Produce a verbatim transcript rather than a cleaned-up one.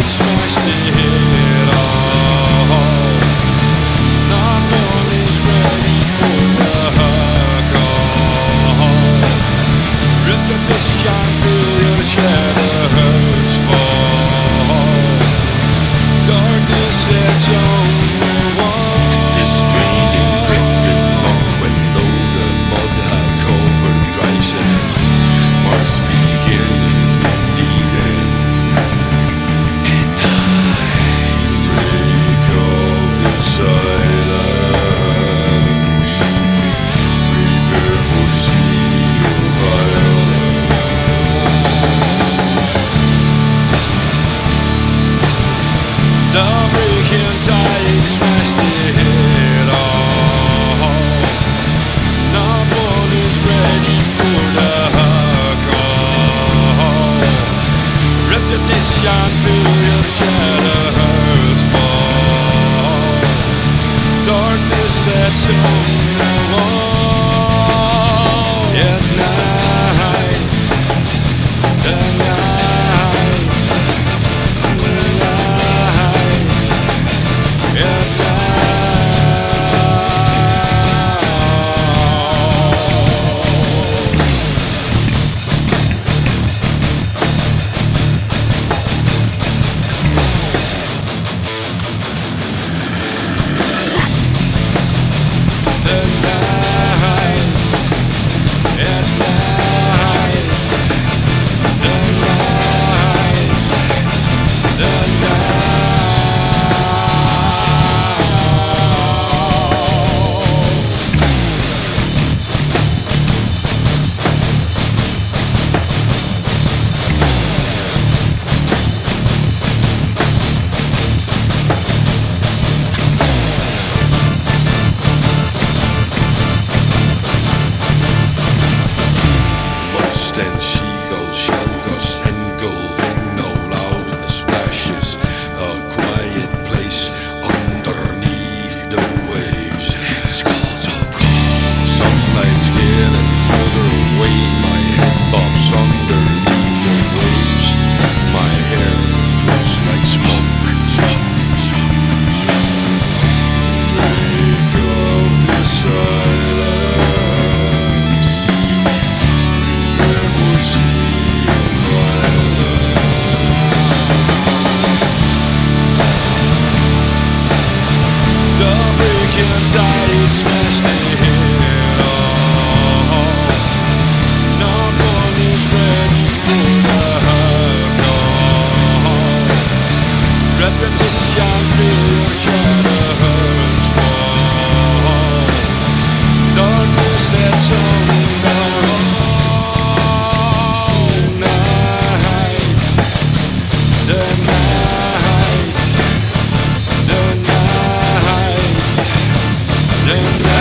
smashed it all. Not one is ready for the call. Repetition, feel your shadows fall. Darkness sets on the wall. Distraining cricket monk when though the mud have covered dry sand must begin in the end. Break of the silence. Prepare for sea of violence. The breaking tide smashed it all. Not one is ready for the call. Repetition, feel your shadows fall. Darkness sets on the wall. At night, the night, the night, at And seagulls, shell gusts engulfing no loud splashes. A quiet place underneath the waves. Skulls of gold. Sunlight's getting further away. My head bobs underneath the waves. My hair floats like smoke. Smoke, smoke, smoke. break of the silence. Prepare for sea of violence. The breaking tide smashed it all. Not one is ready for the call. Repetition, feel your shadows fall. Darkness sets on the wall. Night, the night, the night, the night.